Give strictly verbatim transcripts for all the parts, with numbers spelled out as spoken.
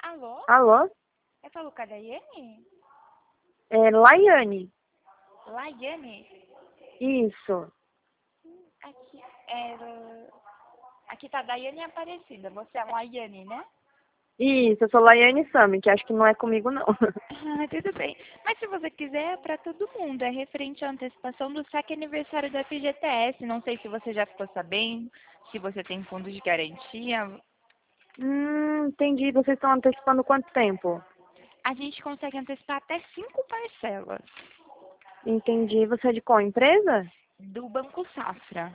Alô? Alô? Eu falo com a Daiane? É Laiane. Laiane? Isso. Aqui, é... Aqui tá Daiane Aparecida. Você é Laiane, né? Isso, eu sou Laiane Sami, que acho que não é comigo, não. Ah, tudo bem. Mas se você quiser, é pra todo mundo. É referente à antecipação do saque aniversário da F G T S. Não sei se você já ficou sabendo, se você tem fundo de garantia. Hum, entendi. Vocês estão antecipando quanto tempo? A gente consegue antecipar até cinco parcelas Entendi. Você é de qual empresa? do Banco Safra.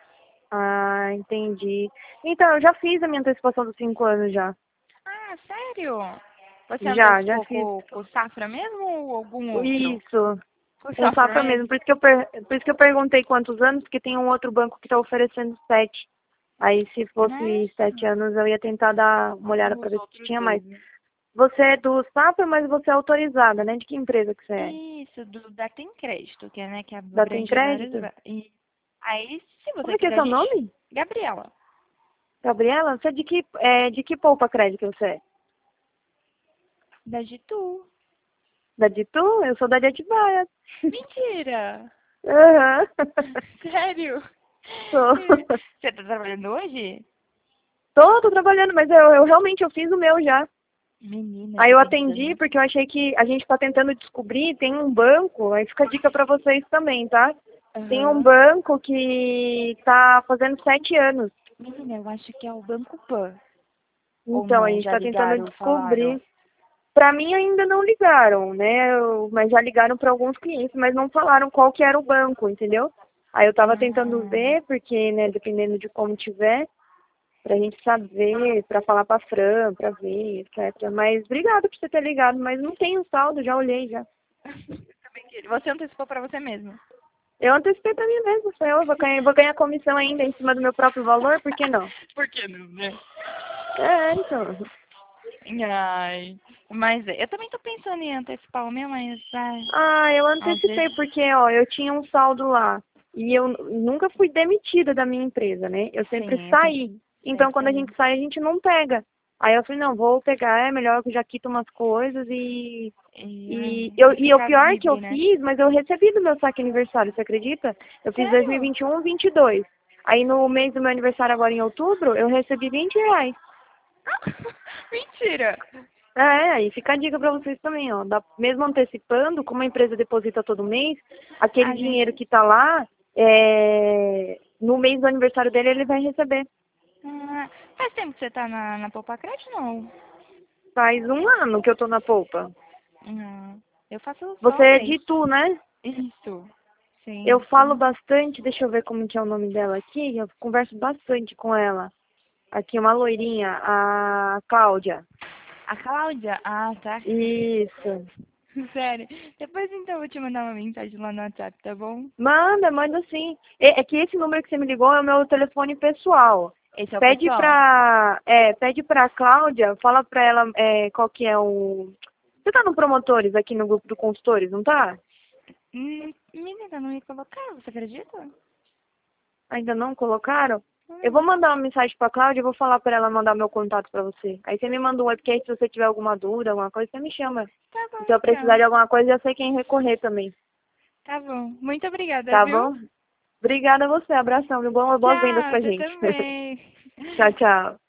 Ah, entendi. Então, eu já fiz a minha antecipação dos cinco anos já. Ah, sério? Você Já, já antecipou fiz. com, com o Safra mesmo ou algum outro? Isso. Com o Com o Safra Safra mesmo. mesmo? Por isso que eu, per... Por isso que eu perguntei quantos anos, porque tem um outro banco que está oferecendo sete. Aí, se fosse sete Nossa, anos, eu ia tentar dar uma olhada para nos ver se outros tinha mais. dois, né? Você é do Safra, mas você é autorizada, né? De que empresa que você é? Isso, do, da Tem Crédito, que é, né, que Da Tem abrange vários... Crédito? va- E aí, se Como você é que é quiser, a seu gente... nome? Gabriela, Gabriela? Você é de que, é, de que poupa crédito você é? da Gitu. Da Ditu? Eu sou da de Atibaia. Mentira! Aham. Sério? Sou. Você tá trabalhando hoje? Tô, tô trabalhando, mas eu, eu realmente eu fiz o meu já. Menina, eu Aí tô eu atendi pensando... porque eu achei que a gente tá tentando descobrir, tem um banco, aí fica a dica pra vocês também, tá? Tem um Aham. banco que tá fazendo sete anos. Menina, eu acho que é o Banco Pan. Ou Então, a não, gente já tá tentando ligaram, falaram. descobrir. Pra mim ainda não ligaram, né? Eu- mas já ligaram para alguns clientes, mas não falaram qual que era o banco, entendeu? Aí eu tava tentando Ah, ver, porque, né, dependendo de como tiver, pra gente saber, pra falar pra Fran, pra ver, etcétera. Mas obrigada por você ter ligado, mas não tem o saldo, já olhei já. você antecipou pra você mesmo. Eu antecipei pra mim mesmo, só eu vou ganhar, vou ganhar comissão ainda em cima do meu próprio valor, por que não? Por que não, né? É, então. Ai, mas eu também tô pensando em antecipar o meu, mas ai, Ah, eu às antecipei vezes... porque, ó, eu tinha um saldo lá e eu nunca fui demitida da minha empresa, né? Eu sempre Sim, eu saí. sempre, Então, sempre quando a saí. gente sai, a gente não pega. Aí eu falei, não, vou pegar, é melhor que eu já quito umas coisas e E, e ai, eu e e o ficar pior é que eu livre, né? fiz, mas eu recebi do meu saque aniversário, você acredita? Eu fiz Sério? dois mil e vinte e um, vinte e dois. Aí no mês do meu aniversário agora em outubro, eu recebi vinte reais. Mentira! É, aí fica a dica pra vocês também, ó. Da- mesmo antecipando, como a empresa deposita todo mês, aquele A dinheiro gente... que tá lá, é, no mês do aniversário dele, ele vai receber. Ah, faz tempo que você tá na, na Poupa Crédito, não? Faz um ano que eu tô na polpa. Não. Eu faço só Você um é mês. de Tu, né? Isso. Eu Sim. falo bastante, deixa eu ver como que é o nome dela aqui, eu converso bastante com ela. Aqui, uma loirinha, a Cláudia. A Cláudia? Ah, tá. Isso. Sério. Depois então eu vou te mandar uma mensagem lá no WhatsApp, tá bom? Manda, manda sim. É, é que esse número que você me ligou é o meu telefone pessoal. Esse é o Pede pessoal? pra, é, pede pra Cláudia, fala pra ela é, qual que é o... Você tá no Promotores aqui no grupo do Consultores, não tá? Hum, menina, não me colocaram, você acredita? Ainda não colocaram? Eu vou Hum, mandar uma mensagem pra Cláudia e vou falar pra ela mandar meu contato pra você. Aí você me manda um oi, porque aí se você tiver alguma dúvida, alguma coisa, você me chama. tá bom Se eu precisar então. de alguma coisa, eu sei quem recorrer também. Tá bom. Muito obrigada, Tá viu? bom? Obrigada a você, abração, viu? Boas boas vendas Tchau, pra você gente. também. Tchau, tchau.